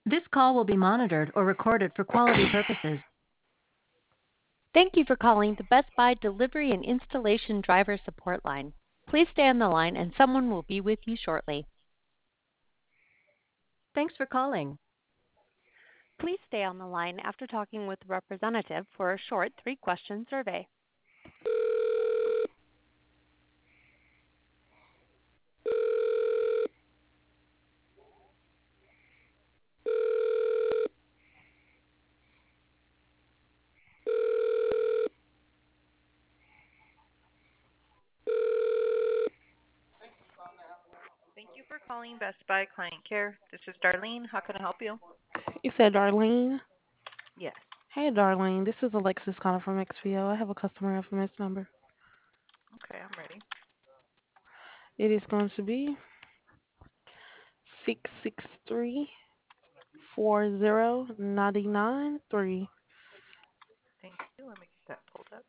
This call will be monitored or recorded for quality purposes. Thank you for calling the Best Buy Delivery and Installation Driver Support Line. Please stay on the line and someone will be with you shortly. Thanks for calling. Please stay on the line after talking with the representative for a short 3-question survey. Thank you for calling Best Buy Client Care. This is Darlene. How can I help you? You said Darlene? Yes. Hey, Darlene. This is Alexis calling from XPO. I have a customer information number. Okay, I'm ready. It is going to be 663-40993. Thank you. Let me get that pulled up.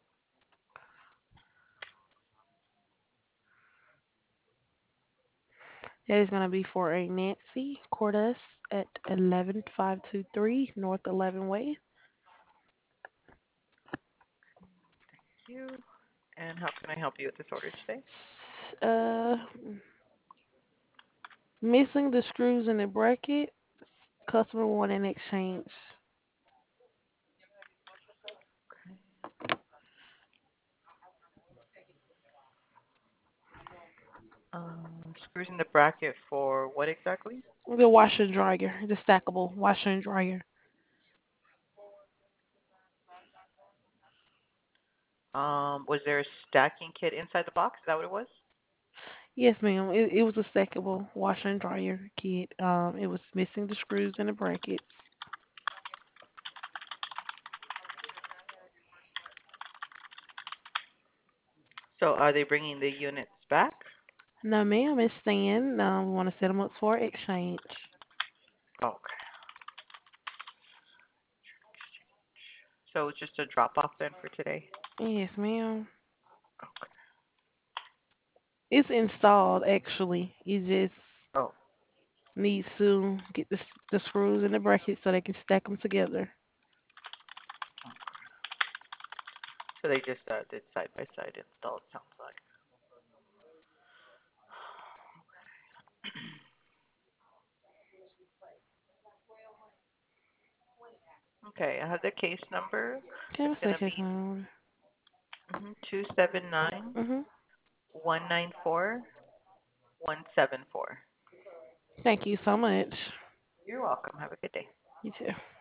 That is going to be for a Nancy Cordes at 11523 North 11 Way. Thank you. And how can I help you with this order today? Uh, Missing the screws in the bracket. Customer want an exchange. Screws in the bracket for what exactly? The washer and dryer. The stackable washer and dryer. Was there a stacking kit inside the box? Is that what it was? Yes, ma'am. It was a stackable washer and dryer kit. It was missing the screws in the brackets. So are they bringing the units back? No, ma'am, it's staying. We want to set them up for exchange. Okay. So it's just a drop off then for today? Yes, ma'am. Okay. It's installed, actually. It just Oh, needs to get the screws in the brackets so they can stack them together. so they just did side by side install, it sounds like. Okay, I have the case number. Okay, It's what's going that to case be number? 279 Mm-hmm. 194 174. Thank you so much. You're welcome. Have a good day. You too.